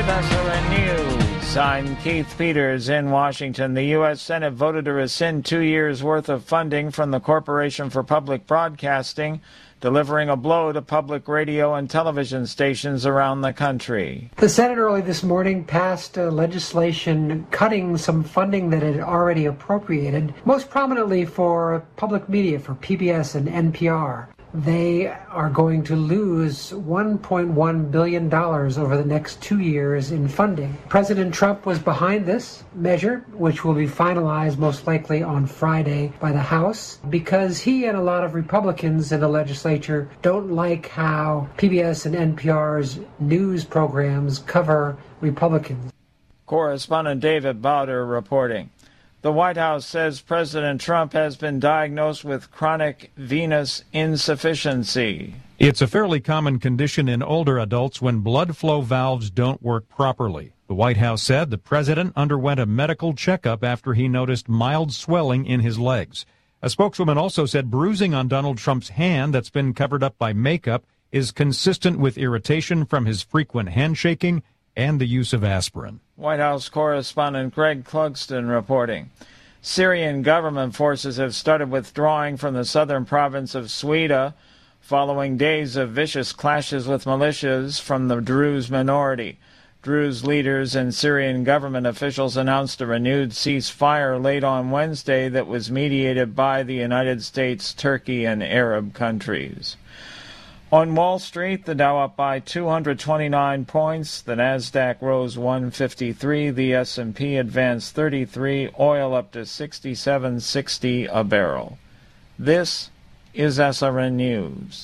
SRN News. I'm Keith Peters in Washington. The U.S. Senate voted to rescind 2 years' worth of funding from the Corporation for Public Broadcasting, delivering a blow to public radio and television stations around the country. The Senate early this morning passed legislation cutting some funding that it had already appropriated, most prominently for public media, for PBS and NPR. They are going to lose $1.1 billion over the next 2 years in funding. President Trump was behind this measure, which will be finalized most likely on Friday by the House, because he and a lot of Republicans in the legislature don't like how PBS and NPR's news programs cover Republicans. Correspondent David Bowder reporting. The White House says President Trump has been diagnosed with chronic venous insufficiency. It's a fairly common condition in older adults when blood flow valves don't work properly. The White House said the president underwent a medical checkup after he noticed mild swelling in his legs. A spokeswoman also said bruising on Donald Trump's hand that's been covered up by makeup is consistent with irritation from his frequent handshaking and the use of aspirin. White House correspondent Greg Clugston reporting. Syrian government forces have started withdrawing from the southern province of Sweda following days of vicious clashes with militias from the Druze minority. Druze leaders and Syrian government officials announced a renewed ceasefire late on Wednesday that was mediated by the United States, Turkey, and Arab countries. On Wall Street, the Dow up by 229 points, the Nasdaq rose 153, the S&P advanced 33, oil up to $67.60 a barrel. This is SRN News.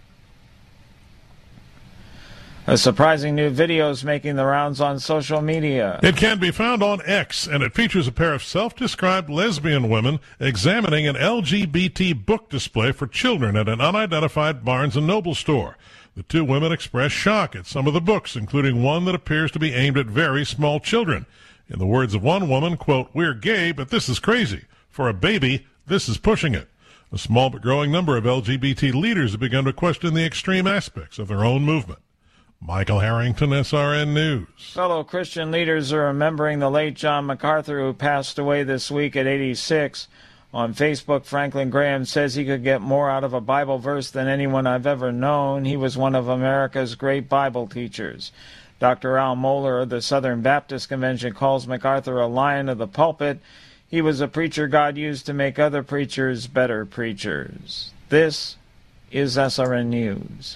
A surprising new video is making the rounds on social media. It can be found on X, and it features a pair of self-described lesbian women examining an LGBT book display for children at an unidentified Barnes & Noble store. The two women express shock at some of the books, including one that appears to be aimed at very small children. In the words of one woman, quote, "We're gay, but this is crazy. For a baby, this is pushing it." A small but growing number of LGBT leaders have begun to question the extreme aspects of their own movement. Michael Harrington, SRN News. Fellow Christian leaders are remembering the late John MacArthur, who passed away this week at 86. On Facebook, Franklin Graham says he could get more out of a Bible verse than anyone I've ever known. He was one of America's great Bible teachers. Dr. Al Mohler of the Southern Baptist Convention calls MacArthur a lion of the pulpit. He was a preacher God used to make other preachers better preachers. This is SRN News.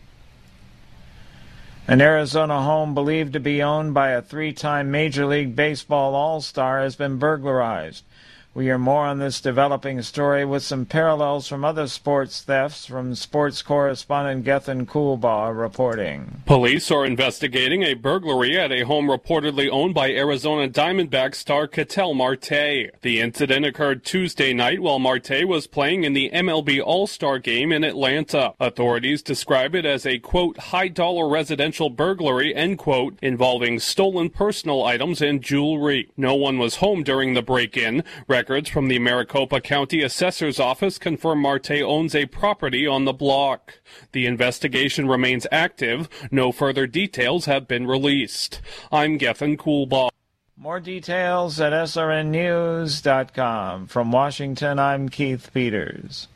An Arizona home believed to be owned by a three-time Major League Baseball All-Star has been burglarized. We hear more on this developing story with some parallels from other sports thefts from sports correspondent Gethin Coolbaugh reporting. Police are investigating a burglary at a home reportedly owned by Arizona Diamondbacks star Ketel Marte. The incident occurred Tuesday night while Marte was playing in the MLB All-Star game in Atlanta. Authorities describe it as a, quote, high-dollar residential burglary, end quote, involving stolen personal items and jewelry. No one was home during the break-in. Records from the Maricopa County Assessor's Office confirm Marte owns a property on the block. The investigation remains active. No further details have been released. I'm Gethin Coolbaugh. More details at srnnews.com. From Washington, I'm Keith Peters.